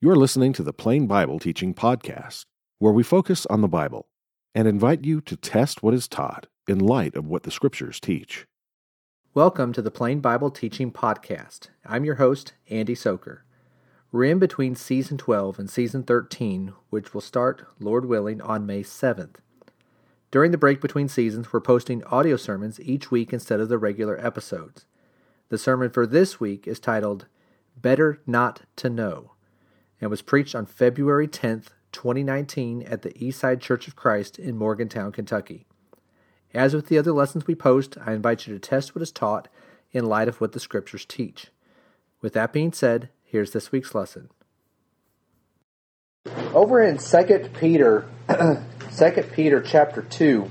You're listening to the Plain Bible Teaching Podcast, where we focus on the Bible and invite you to test what is taught in light of what the Scriptures teach. Welcome to the Plain Bible Teaching Podcast. I'm your host, Andy Soker. We're in between Season 12 and Season 13, which will start, Lord willing, on May 7th. During the break between seasons, we're posting audio sermons each week instead of the regular episodes. The sermon for this week is titled, Better Not to Know, and was preached on February 10th, 2019 at the Eastside Church of Christ in Morgantown, Kentucky. As with the other lessons we post, I invite you to test what is taught in light of what the Scriptures teach. With that being said, here's this week's lesson. Over in 2 Peter chapter 2,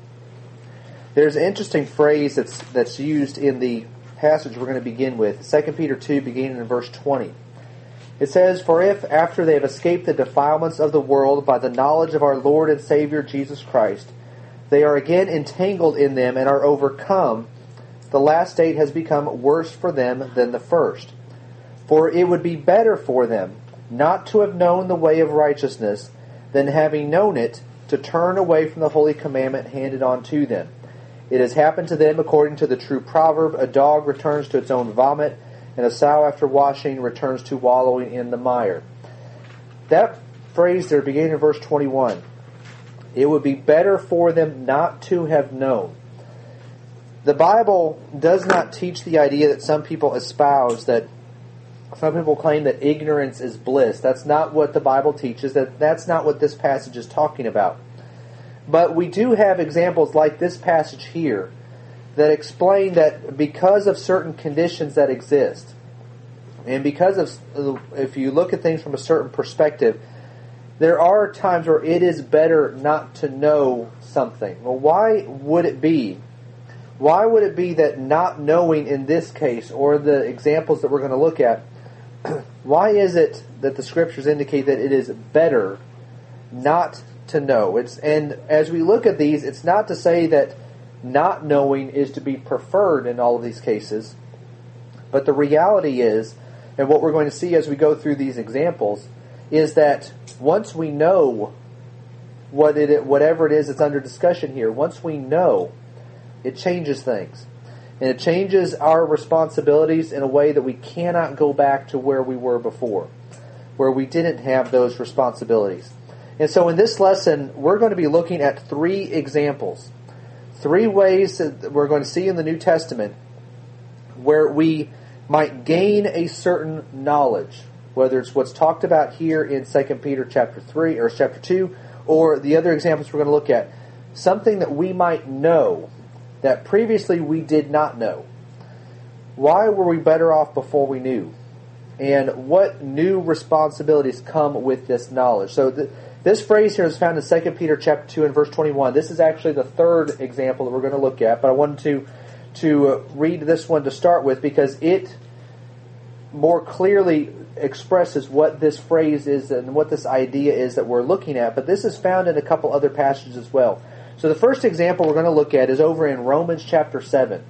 there's an interesting phrase that's used in the passage we're going to begin with. 2 Peter 2, beginning in verse 20. It says, For if, after they have escaped the defilements of the world by the knowledge of our Lord and Savior Jesus Christ, they are again entangled in them and are overcome, the last state has become worse for them than the first. For it would be better for them not to have known the way of righteousness than, having known it, to turn away from the holy commandment handed on to them. It has happened to them according to the true proverb, a dog returns to its own vomit, and a sow after washing returns to wallowing in the mire. That phrase there, beginning in verse 21, it would be better for them not to have known. The Bible does not teach the idea that some people espouse, that some people claim that ignorance is bliss. That's not what the Bible teaches. That's not what this passage is talking about. But we do have examples like this passage here that explain that because of certain conditions that exist, and because of, if you look at things from a certain perspective, there are times where it is better not to know something. Well, why would it be? Why would it be that not knowing in this case, or the examples that we're going to look at, why is it that the Scriptures indicate that it is better not to know? And as we look at these, it's not to say that not knowing is to be preferred in all of these cases, but the reality is, and what we're going to see as we go through these examples, is that once we know whatever it is that's under discussion here, once we know, it changes things. And it changes our responsibilities in a way that we cannot go back to where we were before, where we didn't have those responsibilities. And so in this lesson, we're going to be looking at three examples. Three ways that we're going to see in the New Testament where we might gain a certain knowledge, whether it's what's talked about here in 2 Peter chapter 3 or chapter 2, or the other examples we're going to look at. Something that we might know that previously we did not know. Why were we better off before we knew? And what new responsibilities come with this knowledge? So this phrase here is found in 2 Peter chapter 2 and verse 21. This is actually the third example that we're going to look at, but I wanted to read this one to start with because it more clearly expresses what this phrase is and what this idea is that we're looking at. But this is found in a couple other passages as well. So the first example we're going to look at is over in Romans chapter 7,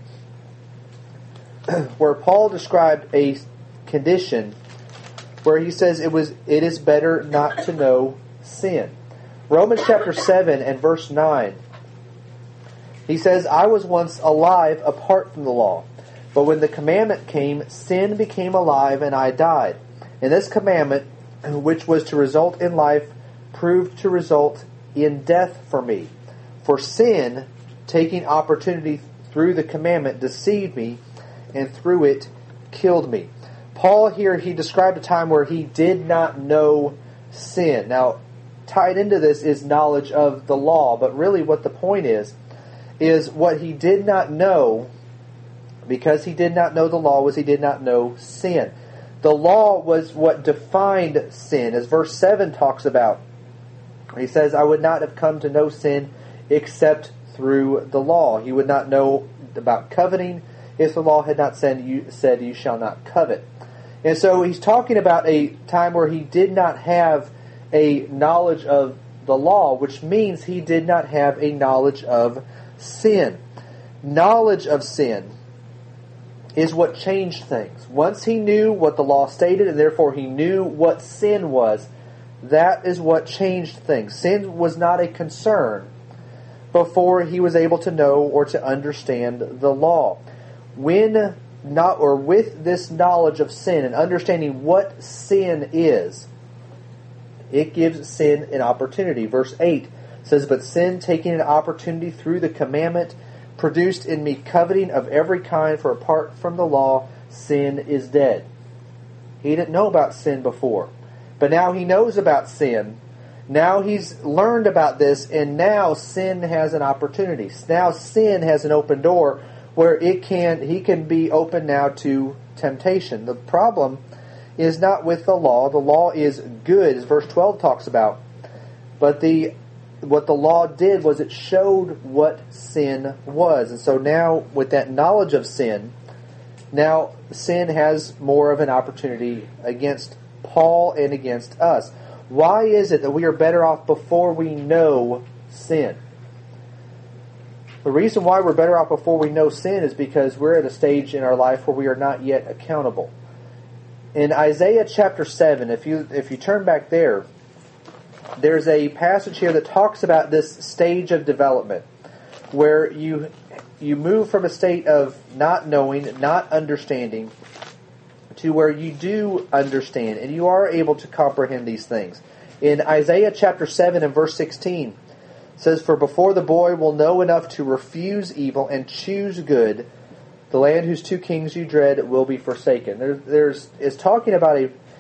where Paul described a condition where he says it is better not to know sin. Romans chapter 7 and verse 9, he says, I was once alive apart from the law, but when the commandment came, sin became alive and I died. And this commandment, which was to result in life, proved to result in death for me. For sin, taking opportunity through the commandment, deceived me, and through it killed me. Paul here, he described a time where he did not know sin. Now, tied into this is knowledge of the law, but really what the point is what he did not know, because he did not know the law, was he did not know sin. The law was what defined sin, as verse 7 talks about. He says, I would not have come to know sin except through the law. He would not know about coveting if the law had not said, you shall not covet. And so he's talking about a time where he did not have a knowledge of the law, which means he did not have a knowledge of sin. Knowledge of sin is what changed things. Once he knew what the law stated, and therefore he knew what sin was, that is what changed things. Sin was not a concern before he was able to know or to understand the law. With this knowledge of sin and understanding what sin is, it gives sin an opportunity. Verse 8 says, "But sin, taking an opportunity through the commandment, produced in me coveting of every kind, for apart from the law, sin is dead." He didn't know about sin before, but now he knows about sin. Now he's learned about this, and now sin has an opportunity. Now sin has an open door where he can be open now to temptation. The problem is not with the law. The law is good, as verse 12 talks about. But what the law did was it showed what sin was. And so now, with that knowledge of sin, now sin has more of an opportunity against Paul and against us. Why is it that we are better off before we know sin? The reason why we're better off before we know sin is because we're at a stage in our life where we are not yet accountable. In Isaiah chapter 7, if you turn back there, there's a passage here that talks about this stage of development where you move from a state of not knowing, not understanding, to where you do understand and you are able to comprehend these things. In Isaiah chapter 7 and verse 16, it says, "For before the boy will know enough to refuse evil and choose good, the land whose two kings you dread will be forsaken." It's talking about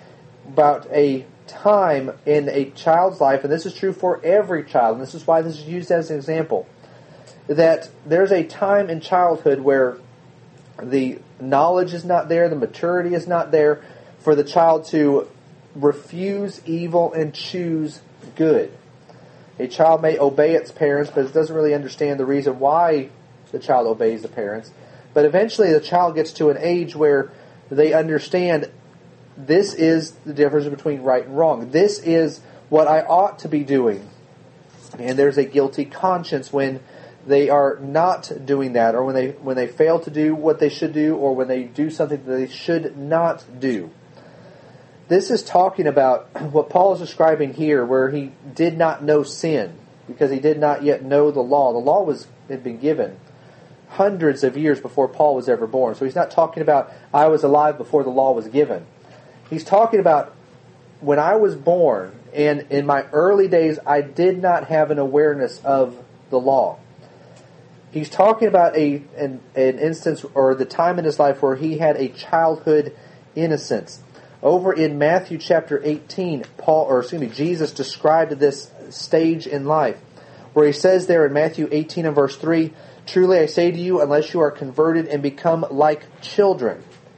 a time in a child's life, and this is true for every child, and this is why this is used as an example, that there's a time in childhood where the knowledge is not there, the maturity is not there for the child to refuse evil and choose good. A child may obey its parents, but it doesn't really understand the reason why the child obeys the parents. But eventually the child gets to an age where they understand this is the difference between right and wrong. This is what I ought to be doing. And there's a guilty conscience when they are not doing that, or when they fail to do what they should do, or when they do something that they should not do. This is talking about what Paul is describing here, where he did not know sin because he did not yet know the law. The law had been given hundreds of years before Paul was ever born. So he's not talking about I was alive before the law was given. He's talking about when I was born, and in my early days, I did not have an awareness of the law. He's talking about an instance or the time in his life where he had a childhood innocence. Over in Matthew chapter 18, Jesus described this stage in life, where he says there in Matthew 18 and verse 3, "Truly I say to you, unless you are converted and become like children,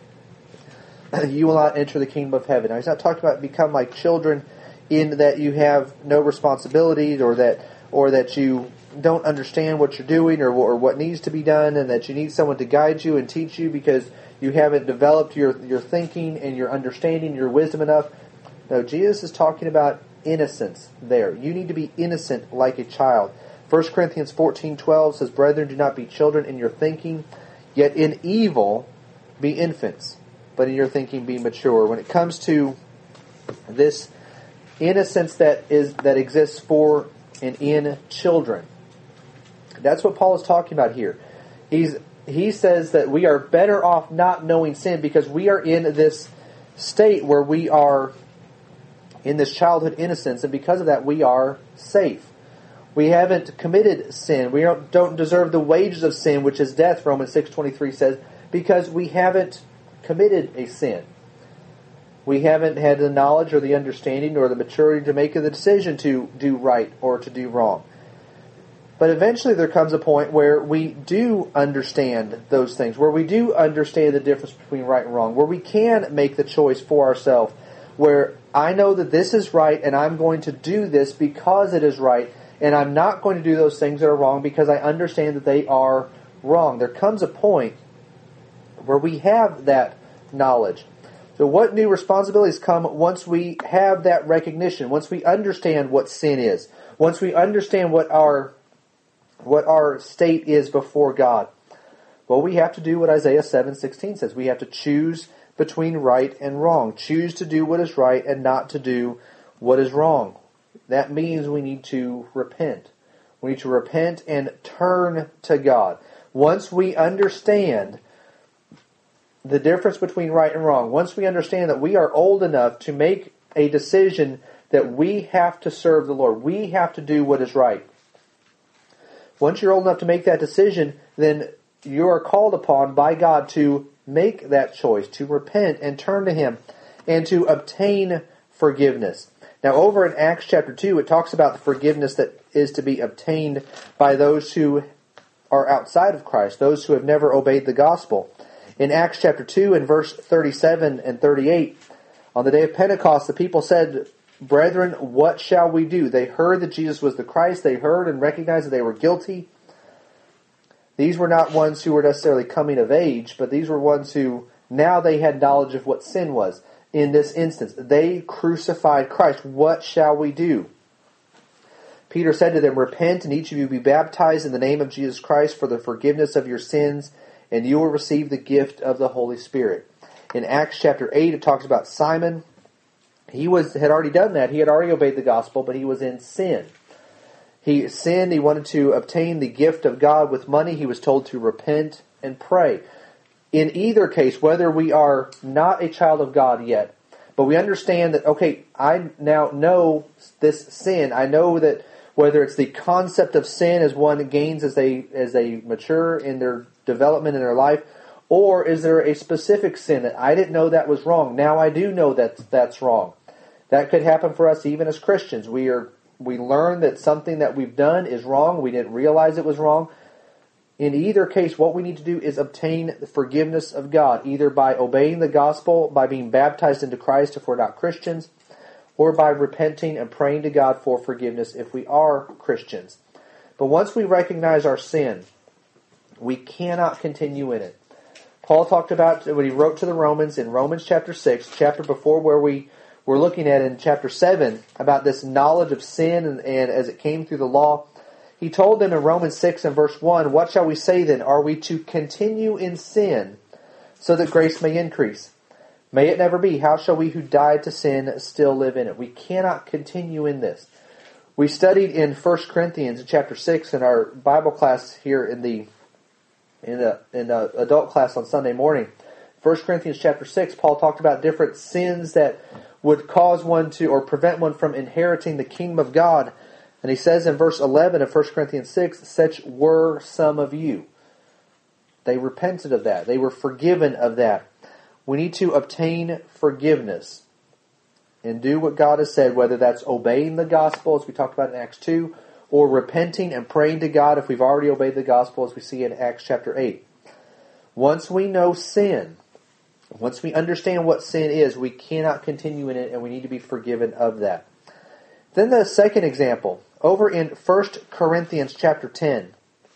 you will not enter the kingdom of heaven." Now, he's not talking about become like children in that you have no responsibilities or that you don't understand what you're doing or what needs to be done, and that you need someone to guide you and teach you because you haven't developed your thinking and your understanding, your wisdom enough. No, Jesus is talking about innocence there. You need to be innocent like a child. 1 Corinthians 14:12 says, "Brethren, do not be children in your thinking, yet in evil be infants, but in your thinking be mature." When it comes to this innocence that exists for and in children, that's what Paul is talking about here. He says that we are better off not knowing sin because we are in this state where we are in this childhood innocence, and because of that we are safe. We haven't committed sin. We don't deserve the wages of sin, which is death, Romans 6:23 says, because we haven't committed a sin. We haven't had the knowledge or the understanding or the maturity to make the decision to do right or to do wrong. But eventually there comes a point where we do understand those things, where we do understand the difference between right and wrong, where we can make the choice for ourselves, where I know that this is right and I'm going to do this because it is right, and I'm not going to do those things that are wrong because I understand that they are wrong. There comes a point where we have that knowledge. So what new responsibilities come once we have that recognition, once we understand what sin is, once we understand what our state is before God? Well, we have to do what Isaiah 7:16 says. We have to choose between right and wrong. Choose to do what is right and not to do what is wrong. That means we need to repent. We need to repent and turn to God. Once we understand the difference between right and wrong, once we understand that we are old enough to make a decision that we have to serve the Lord, we have to do what is right. Once you're old enough to make that decision, then you are called upon by God to make that choice, to repent and turn to Him, and to obtain forgiveness. Now, over in Acts chapter 2, it talks about the forgiveness that is to be obtained by those who are outside of Christ, those who have never obeyed the gospel. In Acts chapter 2, in verse 37 and 38, on the day of Pentecost, the people said, "Brethren, what shall we do?" They heard that Jesus was the Christ. They heard and recognized that they were guilty. These were not ones who were necessarily coming of age, but these were ones who now they had knowledge of what sin was. In this instance, they crucified Christ. What shall we do? Peter said to them, "Repent, and each of you be baptized in the name of Jesus Christ for the forgiveness of your sins, and you will receive the gift of the Holy Spirit." In Acts chapter 8, it talks about Simon. He had already done that. He had already obeyed the gospel, but he was in sin. He sinned. He wanted to obtain the gift of God with money. He was told to repent and pray. In either case, whether we are not a child of God yet, but we understand that, okay, I now know this sin. I know that whether it's the concept of sin as one gains as they mature in their development in their life, or is there a specific sin that I didn't know that was wrong? Now I do know that that's wrong. That could happen for us even as Christians. We learn that something that we've done is wrong. We didn't realize it was wrong. In either case, what we need to do is obtain the forgiveness of God, either by obeying the gospel, by being baptized into Christ if we're not Christians, or by repenting and praying to God for forgiveness if we are Christians. But once we recognize our sin, we cannot continue in it. Paul talked about when he wrote to the Romans in Romans chapter 6, chapter before where we were looking at in chapter 7, about this knowledge of sin and as it came through the law. He told them in Romans 6 and verse 1, "What shall we say then? Are we to continue in sin so that grace may increase? May it never be. How shall we who died to sin still live in it?" We cannot continue in this. We studied in 1 Corinthians chapter 6 in our Bible class here in the adult class on Sunday morning. 1 Corinthians chapter 6, Paul talked about different sins that would cause one to, or prevent one from inheriting the kingdom of God. And he says in verse 11 of 1 Corinthians 6, "Such were some of you." They repented of that. They were forgiven of that. We need to obtain forgiveness and do what God has said, whether that's obeying the gospel, as we talked about in Acts 2, or repenting and praying to God if we've already obeyed the gospel, as we see in Acts chapter 8. Once we know sin, once we understand what sin is, we cannot continue in it, and we need to be forgiven of that. Then the second example, over in 1 Corinthians chapter 10,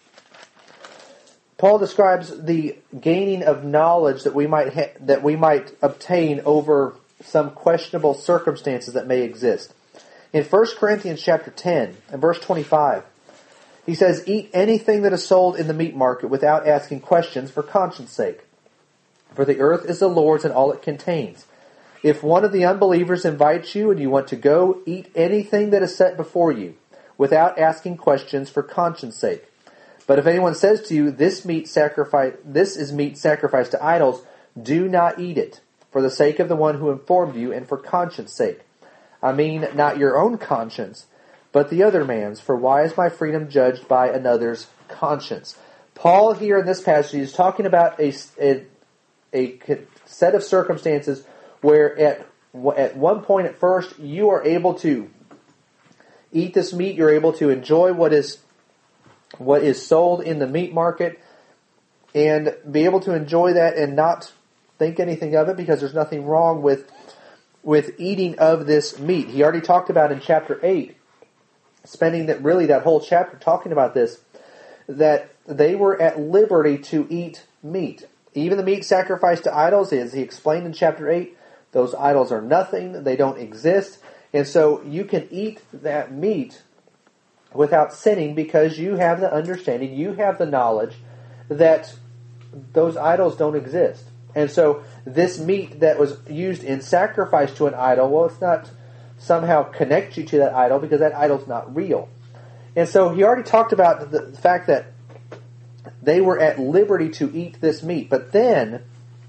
Paul describes the gaining of knowledge that we might obtain over some questionable circumstances that may exist. In 1 Corinthians chapter 10 and verse 25, he says, "Eat anything that is sold in the meat market without asking questions for conscience sake. For the earth is the Lord's and all it contains. If one of the unbelievers invites you and you want to go, eat anything that is set before you, without asking questions for conscience sake. But if anyone says to you, this is meat sacrificed to idols, do not eat it, for the sake of the one who informed you and for conscience sake. I mean, not your own conscience, but the other man's, for why is my freedom judged by another's conscience?" Paul here in this passage is talking about a set of circumstances where at one point at first you are able to eat this meat, you're able to enjoy what is sold in the meat market, and be able to enjoy that and not think anything of it because there's nothing wrong with eating of this meat. He already talked about in chapter 8, spending that whole chapter talking about this, that they were at liberty to eat meat. Even the meat sacrificed to idols, as he explained in chapter 8, those idols are nothing, they don't exist, and so you can eat that meat without sinning because you have the understanding, you have the knowledge that those idols don't exist. And so this meat that was used in sacrifice to an idol, well, it's not somehow connect you to that idol because that idol's not real. And so he already talked about the fact that they were at liberty to eat this meat. But then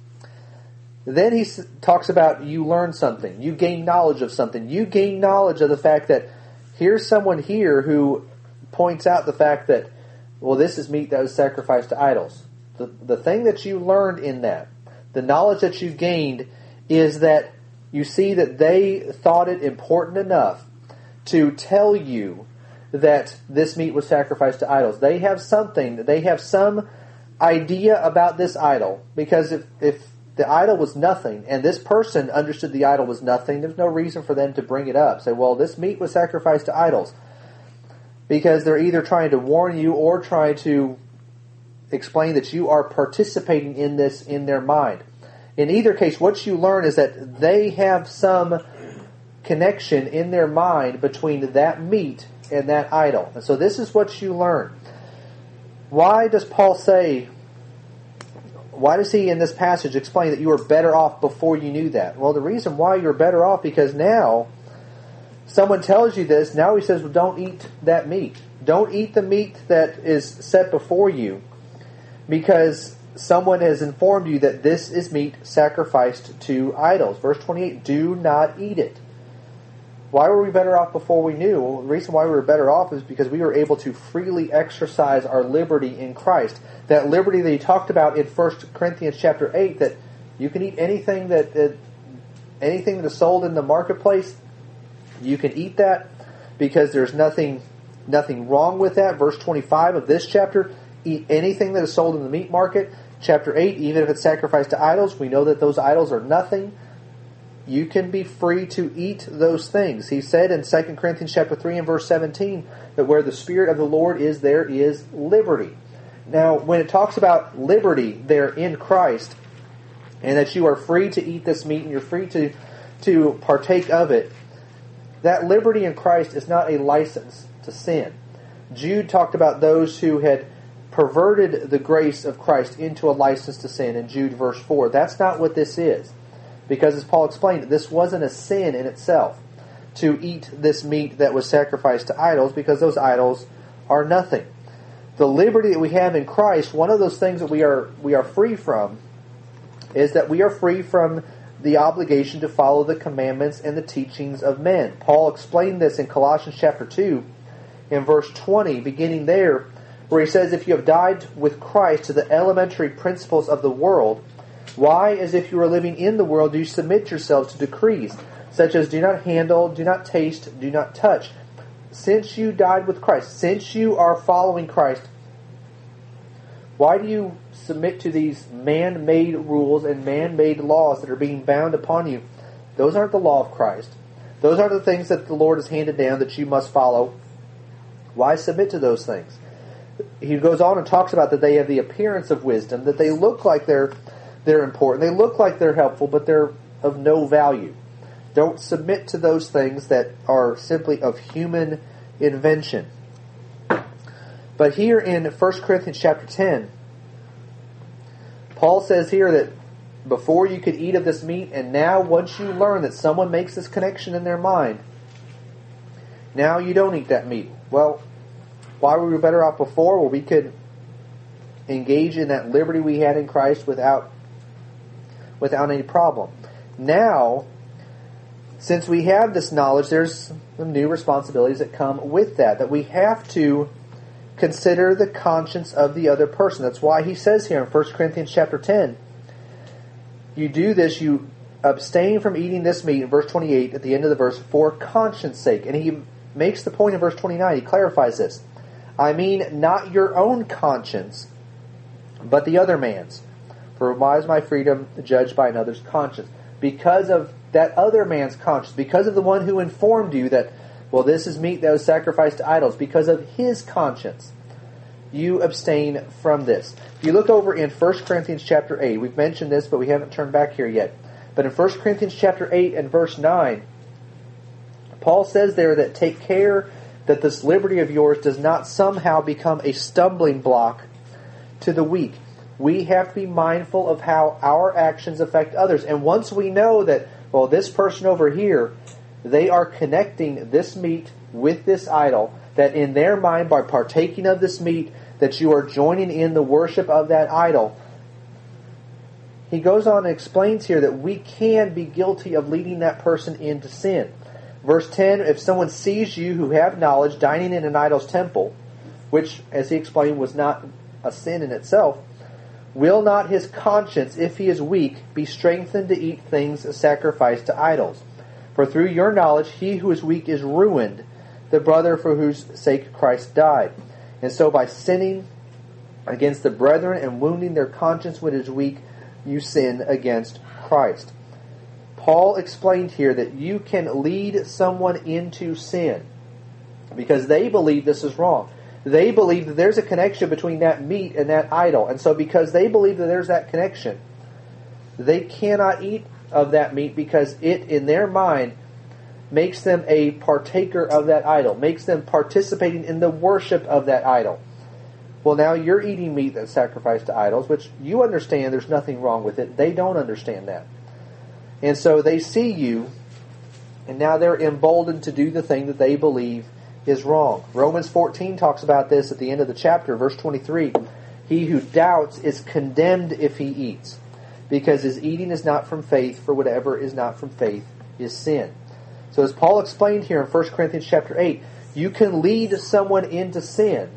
he talks about you learn something. You gain knowledge of something. You gain knowledge of the fact that here's someone here who points out the fact that, well, this is meat that was sacrificed to idols. The thing that you learned in that, the knowledge that you gained, is that you see that they thought it important enough to tell you that this meat was sacrificed to idols. They have some idea about this idol, because if the idol was nothing, and this person understood the idol was nothing, there's no reason for them to bring it up. Say, well, this meat was sacrificed to idols. Because they're either trying to warn you or trying to explain that you are participating in this in their mind. In either case, what you learn is that they have some connection in their mind between that meat and that idol. And so this is what you learn. Why does Paul say, why does he in this passage explain that you were better off before you knew that? Well, the reason why you're better off, because now someone tells you this, now he says, well, don't eat that meat. Don't eat the meat that is set before you, because someone has informed you that this is meat sacrificed to idols. Verse 28, do not eat it. Why were we better off before we knew? Well, the reason why we were better off is because we were able to freely exercise our liberty in Christ. That liberty that he talked about in 1 Corinthians chapter 8, that you can eat anything that is sold in the marketplace. You can eat that because there's nothing wrong with that. Verse 25 of this chapter, eat anything that is sold in the meat market. Chapter 8, even if it's sacrificed to idols, we know that those idols are nothing. You can be free to eat those things. He said in 2 Corinthians chapter 3 and verse 17 that where the Spirit of the Lord is, there is liberty. Now, when it talks about liberty there in Christ, and that you are free to eat this meat and you're free to partake of it, that liberty in Christ is not a license to sin. Jude talked about those who had perverted the grace of Christ into a license to sin in Jude verse 4. That's not what this is. Because as Paul explained, this wasn't a sin in itself to eat this meat that was sacrificed to idols, because those idols are nothing. The liberty that we have in Christ, one of those things that we are free from, is that we are free from the obligation to follow the commandments and the teachings of men. Paul explained this in Colossians chapter 2 in verse 20, beginning there, where he says, if you have died with Christ to the elementary principles of the world, why, as if you were living in the world, do you submit yourselves to decrees, such as do not handle, do not taste, do not touch? Since you died with Christ, since you are following Christ, why do you submit to these man-made rules and man-made laws that are being bound upon you? Those aren't the law of Christ. Those aren't the things that the Lord has handed down that you must follow. Why submit to those things? He goes on and talks about that they have the appearance of wisdom, that they look like they're important. They look like they're helpful, but they're of no value. Don't submit to those things that are simply of human invention. But here in 1 Corinthians chapter 10, Paul says here that before you could eat of this meat, and now once you learn that someone makes this connection in their mind, now you don't eat that meat. Well, why were we better off before? Well, we could engage in that liberty we had in Christ without any problem. Now, since we have this knowledge, there's some new responsibilities that come with that we have to consider the conscience of the other person. That's why he says here in 1 Corinthians chapter 10, you do this, you abstain from eating this meat, in verse 28, at the end of the verse, for conscience sake. And he makes the point in verse 29, he clarifies this. I mean, not your own conscience, but the other man's. For why is my freedom judged by another's conscience? Because of that other man's conscience, because of the one who informed you that, well, this is meat that was sacrificed to idols, because of his conscience, you abstain from this. If you look over in 1 Corinthians chapter 8, we've mentioned this, but we haven't turned back here yet. But in 1 Corinthians chapter 8 and verse 9, Paul says there that take care that this liberty of yours does not somehow become a stumbling block to the weak. We have to be mindful of how our actions affect others. And once we know that, well, this person over here, they are connecting this meat with this idol, that in their mind, by partaking of this meat, that you are joining in the worship of that idol. He goes on and explains here that we can be guilty of leading that person into sin. Verse 10, if someone sees you who have knowledge dining in an idol's temple, which, as he explained, was not a sin in itself, will not his conscience, if he is weak, be strengthened to eat things sacrificed to idols? For through your knowledge he who is weak is ruined, the brother for whose sake Christ died. And so by sinning against the brethren and wounding their conscience when it is weak, you sin against Christ. Paul explained here that you can lead someone into sin because they believe this is wrong. They believe that there's a connection between that meat and that idol. And so because they believe that there's that connection, they cannot eat of that meat because it, in their mind, makes them a partaker of that idol, makes them participating in the worship of that idol. Well, now you're eating meat that's sacrificed to idols, which you understand there's nothing wrong with it. They don't understand that. And so they see you, and now they're emboldened to do the thing that they believe is wrong. Romans 14 talks about this at the end of the chapter, verse 23. He who doubts is condemned if he eats, because his eating is not from faith, for whatever is not from faith is sin. So as Paul explained here in 1 Corinthians chapter 8, you can lead someone into sin,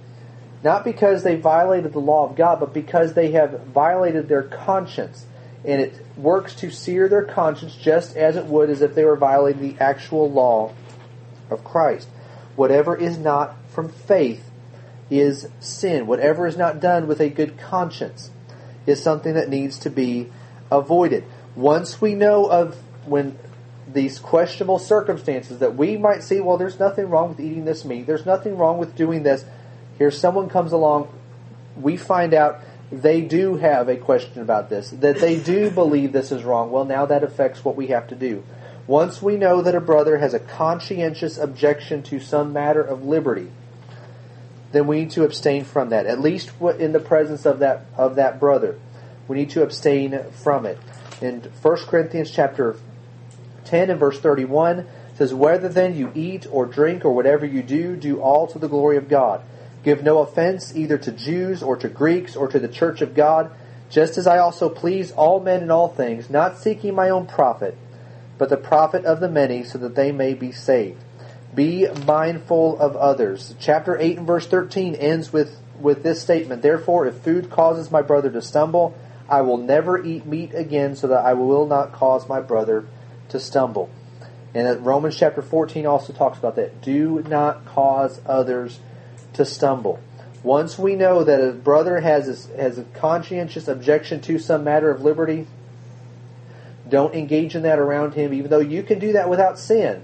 not because they violated the law of God, but because they have violated their conscience. And it works to sear their conscience just as it would as if they were violating the actual law of Christ. Whatever is not from faith is sin. Whatever is not done with a good conscience is something that needs to be avoided. Once we know of when these questionable circumstances that we might see, well, there's nothing wrong with eating this meat, there's nothing wrong with doing this. Here someone comes along, we find out they do have a question about this, that they do believe this is wrong. Well, now that affects what we have to do. Once we know that a brother has a conscientious objection to some matter of liberty, then we need to abstain from that. At least in the presence of that brother, we need to abstain from it. In 1 Corinthians chapter 10 and verse 31, it says, whether then you eat or drink or whatever you do, do all to the glory of God. Give no offense either to Jews or to Greeks or to the church of God, just as I also please all men in all things, not seeking my own profit, but the profit of the many, so that they may be saved. Be mindful of others. Chapter 8 and verse 13 ends with this statement, therefore, if food causes my brother to stumble, I will never eat meat again, so that I will not cause my brother to stumble. And Romans chapter 14 also talks about that. Do not cause others to stumble. Once we know that a brother has a conscientious objection to some matter of liberty, don't engage in that around him, even though you can do that without sin.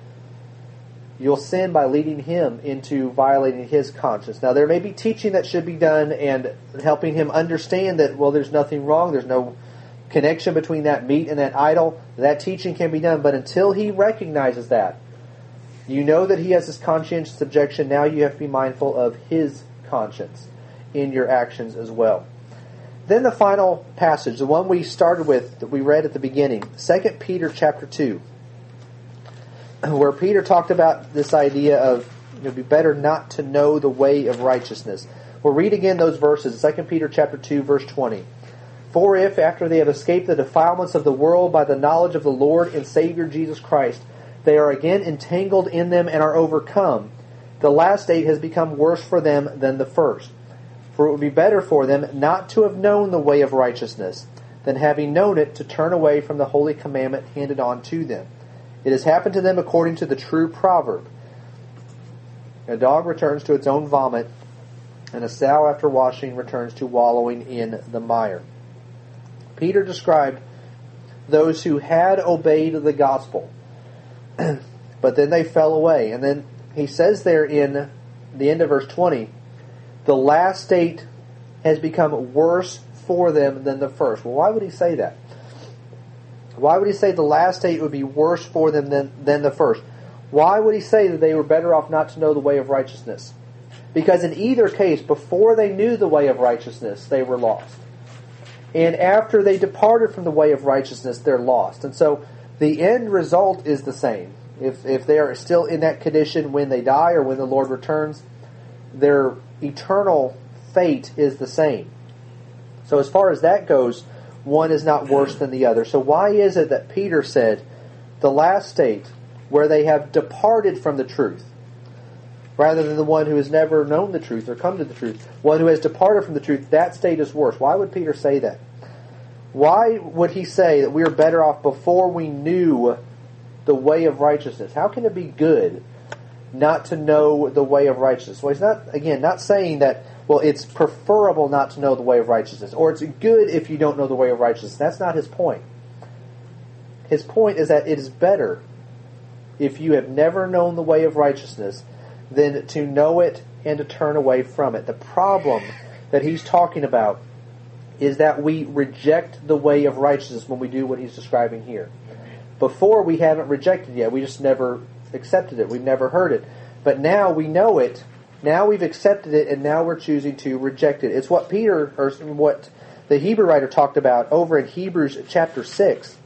You'll sin by leading him into violating his conscience. Now, there may be teaching that should be done and helping him understand that, well, there's nothing wrong, there's no connection between that meat and that idol. That teaching can be done, but until he recognizes that, you know that he has this conscientious objection. Now you have to be mindful of his conscience in your actions as well. Then the final passage, the one we started with, that we read at the beginning, 2 Peter chapter 2, where Peter talked about this idea of it would be better not to know the way of righteousness. We'll read again those verses, 2 Peter chapter 2, verse 20. For if, after they have escaped the defilements of the world by the knowledge of the Lord and Savior Jesus Christ, they are again entangled in them and are overcome, the last state has become worse for them than the first. For it would be better for them not to have known the way of righteousness, than having known it to turn away from the holy commandment handed on to them. It has happened to them according to the true proverb. A dog returns to its own vomit, and a sow after washing returns to wallowing in the mire. Peter described those who had obeyed the gospel, but then they fell away. And then he says there in the end of verse 20, the last state has become worse for them than the first. Well, why would he say that? Why would he say the last state would be worse for them than the first? Why would he say that they were better off not to know the way of righteousness? Because in either case, before they knew the way of righteousness, they were lost. And after they departed from the way of righteousness, they're lost. And so the end result is the same. If they are still in that condition when they die or when the Lord returns, their eternal fate is the same. So as far as that goes, one is not worse than the other. So why is it that Peter said the last state where they have departed from the truth, rather than the one who has never known the truth or come to the truth, one who has departed from the truth, that state is worse? Why would Peter say that? Why would he say that we are better off before we knew the way of righteousness? How can it be good not to know the way of righteousness? Well, he's not saying that, well, it's preferable not to know the way of righteousness, or it's good if you don't know the way of righteousness. That's not his point. His point is that it is better if you have never known the way of righteousness than to know it and to turn away from it. The problem that he's talking about is that we reject the way of righteousness when we do what he's describing here. Before, we haven't rejected it yet. We just never accepted it. We've never heard it. But now we know it. Now we've accepted it, and now we're choosing to reject it. It's what what the Hebrew writer talked about over in Hebrews chapter 6,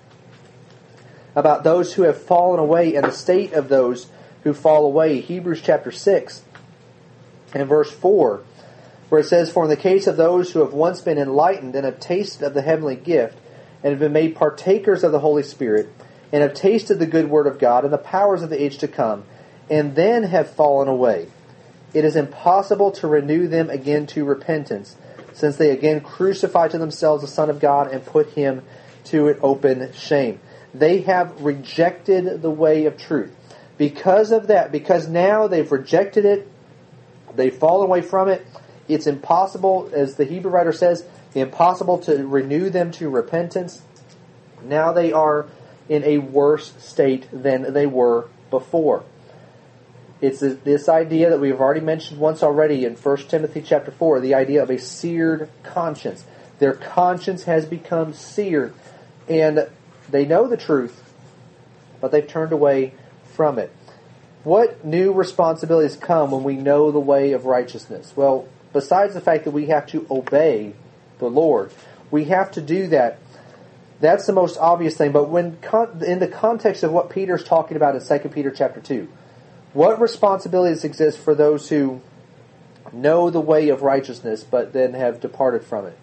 about those who have fallen away and the state of those who fall away. Hebrews chapter 6 and verse 4, where it says, "For in the case of those who have once been enlightened and have tasted of the heavenly gift, and have been made partakers of the Holy Spirit, and have tasted the good word of God and the powers of the age to come, and then have fallen away, it is impossible to renew them again to repentance, since they again crucify to themselves the Son of God and put him to an open shame." They have rejected the way of truth. Because of that, because now they've rejected it, they've fallen away from it, it's impossible, as the Hebrew writer says, impossible to renew them to repentance. Now they are in a worse state than they were before. It's this idea that we've already mentioned once already in 1 Timothy chapter 4, the idea of a seared conscience. Their conscience has become seared, and they know the truth, but they've turned away from it. What new responsibilities come when we know the way of righteousness? Well, besides the fact that we have to obey the Lord, we have to do that. That's the most obvious thing. But when in the context of what Peter's talking about in 2 Peter chapter 2, what responsibilities exist for those who know the way of righteousness but then have departed from it?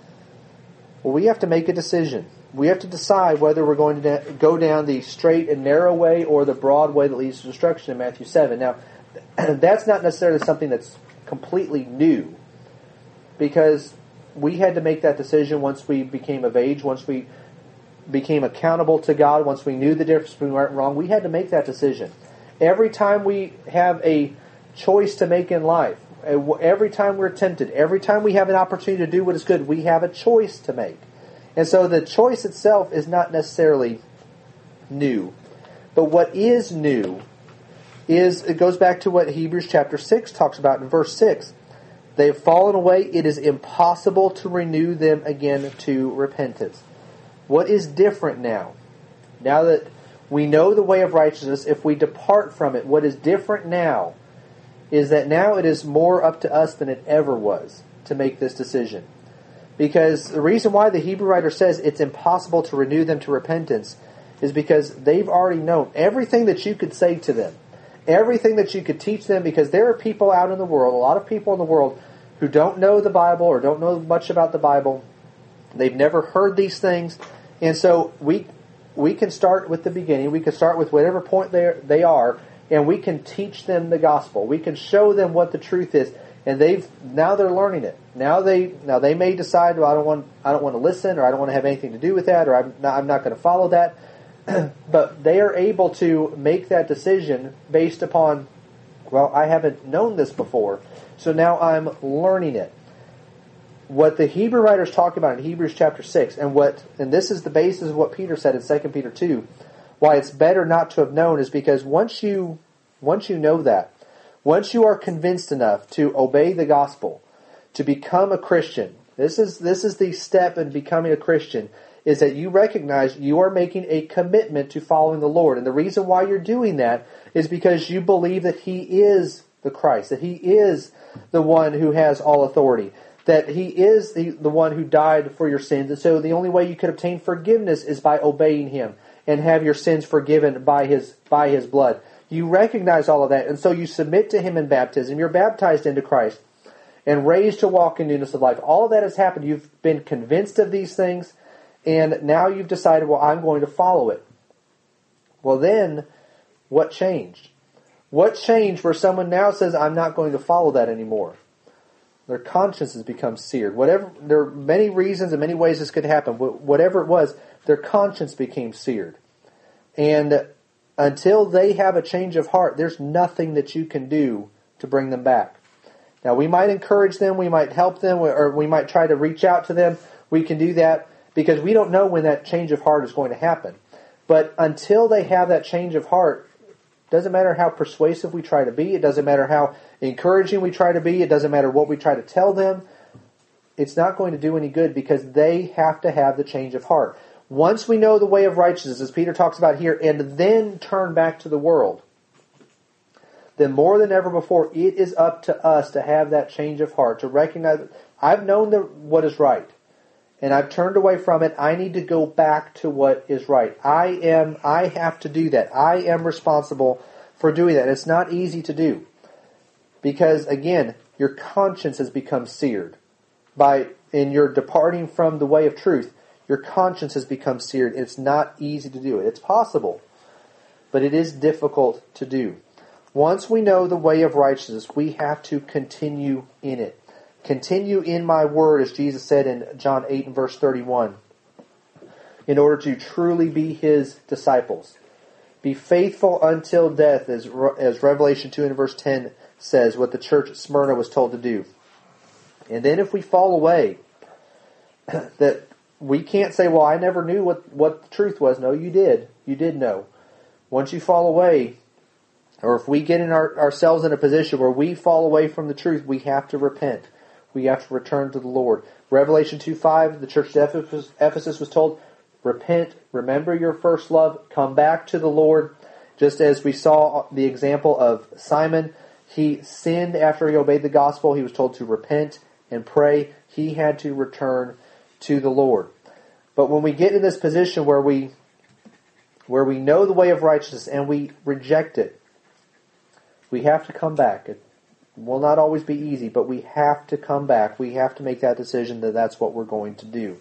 Well, we have to make a decision. We have to decide whether we're going to go down the straight and narrow way or the broad way that leads to destruction in Matthew 7. Now, that's not necessarily something that's completely new, because we had to make that decision once we became of age, once we became accountable to God, once we knew the difference between right and wrong. We had to make that decision. Every time we have a choice to make in life, every time we're tempted, every time we have an opportunity to do what is good, we have a choice to make. And so the choice itself is not necessarily new. But what is new is, it goes back to what Hebrews chapter 6 talks about in verse 6. They have fallen away. It is impossible to renew them again to repentance. What is different now? Now that we know the way of righteousness, if we depart from it, what is different now is that now it is more up to us than it ever was to make this decision. Because the reason why the Hebrew writer says it's impossible to renew them to repentance is because they've already known everything that you could say to them, everything that you could teach them, because there are people out in the world, a lot of people in the world, who don't know the Bible or don't know much about the Bible. They've never heard these things. And so we can start with the beginning. We can start with whatever point they are, and we can teach them the gospel. We can show them what the truth is. And now they're learning it. Now they may decide, well, I don't want to listen, or I don't want to have anything to do with that, or I'm not going to follow that. But they are able to make that decision based upon, well, I haven't known this before, so now I'm learning it. What the Hebrew writer is talking about in Hebrews chapter 6, and this is the basis of what Peter said in 2 Peter 2, why it's better not to have known, is because once you know that, once you are convinced enough to obey the gospel, to become a Christian, this is the step in becoming a Christian, is that you recognize you are making a commitment to following the Lord. And the reason why you're doing that is because you believe that He is the Christ, that He is the one who has all authority, that He is the one who died for your sins, and so the only way you could obtain forgiveness is by obeying Him and have your sins forgiven by His blood. You recognize all of that, and so you submit to Him in baptism. You're baptized into Christ and raised to walk in newness of life. All of that has happened. You've been convinced of these things, and now you've decided, well, I'm going to follow it. Well, then, what changed? What changed where someone now says, I'm not going to follow that anymore? Their conscience has become seared. There are many reasons and many ways this could happen. Whatever it was, their conscience became seared. And until they have a change of heart, there's nothing that you can do to bring them back. Now, we might encourage them, we might help them, or we might try to reach out to them. We can do that because we don't know when that change of heart is going to happen. But until they have that change of heart, it doesn't matter how persuasive we try to be, it doesn't matter how encouraging we try to be, it doesn't matter what we try to tell them, it's not going to do any good because they have to have the change of heart. Once we know the way of righteousness, as Peter talks about here, and then turn back to the world, then more than ever before, it is up to us to have that change of heart, to recognize that I've known what is right, and I've turned away from it. I need to go back to what is right. I have to do that. I am responsible for doing that. It's not easy to do because, again, your conscience has become seared. In your departing from the way of truth, your conscience has become seared. It's not easy to do it. It's possible, but it is difficult to do. Once we know the way of righteousness, we have to continue in it. Continue in my word, as Jesus said in John 8 and verse 31, in order to truly be His disciples. Be faithful until death, as Revelation 2 and verse 10 says, what the church at Smyrna was told to do. And then if we fall away, that we can't say, well, I never knew what the truth was. No, you did. You did know. Once you fall away, or if we get ourselves in a position where we fall away from the truth, we have to repent. We have to return to the Lord. Revelation 2:5, the church at Ephesus was told, repent, remember your first love, come back to the Lord. Just as we saw the example of Simon, he sinned after he obeyed the gospel. He was told to repent and pray. He had to return to the Lord. But when we get in this position where we know the way of righteousness and we reject it, we have to come back. It will not always be easy, but we have to come back. We have to make that decision that that's what we're going to do.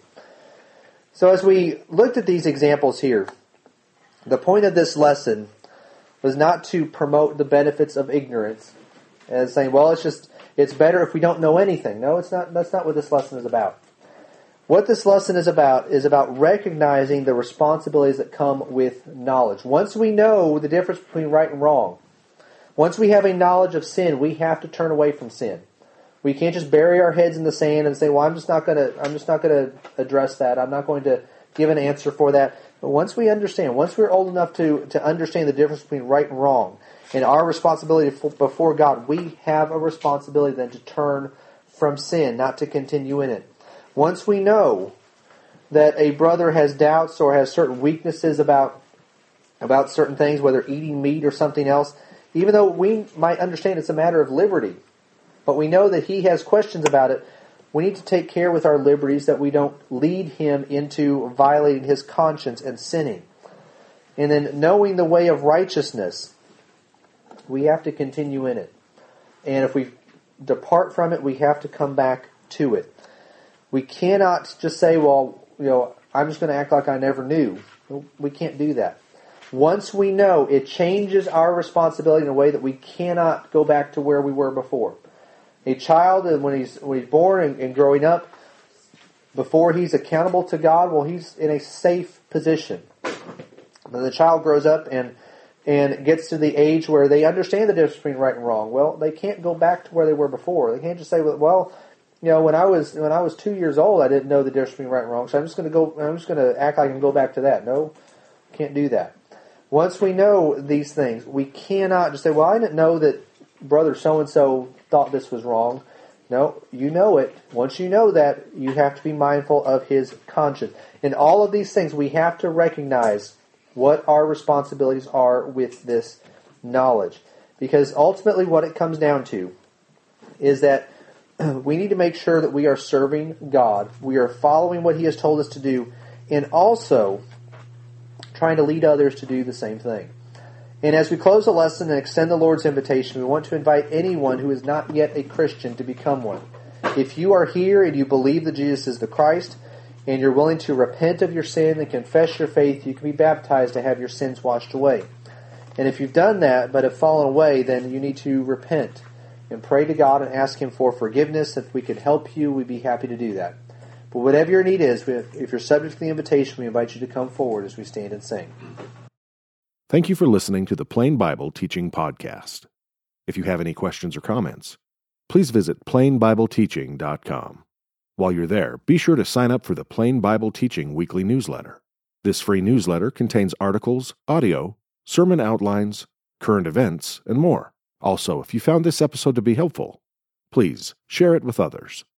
So as we looked at these examples here, the point of this lesson was not to promote the benefits of ignorance, as saying, well, it's better if we don't know anything. No, it's not. That's not what this lesson is about. What this lesson is about recognizing the responsibilities that come with knowledge. Once we know the difference between right and wrong, once we have a knowledge of sin, we have to turn away from sin. We can't just bury our heads in the sand and say, well, I'm just not going to address that. I'm not going to give an answer for that. But once we understand, once we're old enough to understand the difference between right and wrong and our responsibility before God, we have a responsibility then to turn from sin, not to continue in it. Once we know that a brother has doubts or has certain weaknesses about certain things, whether eating meat or something else, even though we might understand it's a matter of liberty, but we know that he has questions about it, we need to take care with our liberties that we don't lead him into violating his conscience and sinning. And then knowing the way of righteousness, we have to continue in it. And if we depart from it, we have to come back to it. We cannot just say, well, I'm just going to act like I never knew. We can't do that. Once we know, it changes our responsibility in a way that we cannot go back to where we were before. A child, when he's born and growing up, before he's accountable to God, well, he's in a safe position. When the child grows up and gets to the age where they understand the difference between right and wrong, well, they can't go back to where they were before. They can't just say, well, when I was 2 years old, I didn't know the difference between right and wrong, so I'm just going to act like I can go back to that. No, can't do that. Once we know these things, we cannot just say, well, I didn't know that brother so-and-so thought this was wrong. No, you know it. Once you know that, you have to be mindful of his conscience. In all of these things, we have to recognize what our responsibilities are with this knowledge. Because ultimately what it comes down to is that we need to make sure that we are serving God, we are following what He has told us to do, and also trying to lead others to do the same thing. And as we close the lesson and extend the Lord's invitation, we want to invite anyone who is not yet a Christian to become one. If you are here and you believe that Jesus is the Christ, and you're willing to repent of your sin and confess your faith, you can be baptized to have your sins washed away. And if you've done that but have fallen away, then you need to repent and pray to God and ask Him for forgiveness. If we could help you, we'd be happy to do that. But whatever your need is, if you're subject to the invitation, we invite you to come forward as we stand and sing. Thank you for listening to the Plain Bible Teaching Podcast. If you have any questions or comments, please visit plainbibleteaching.com. While you're there, be sure to sign up for the Plain Bible Teaching weekly newsletter. This free newsletter contains articles, audio, sermon outlines, current events, and more. Also, if you found this episode to be helpful, please share it with others.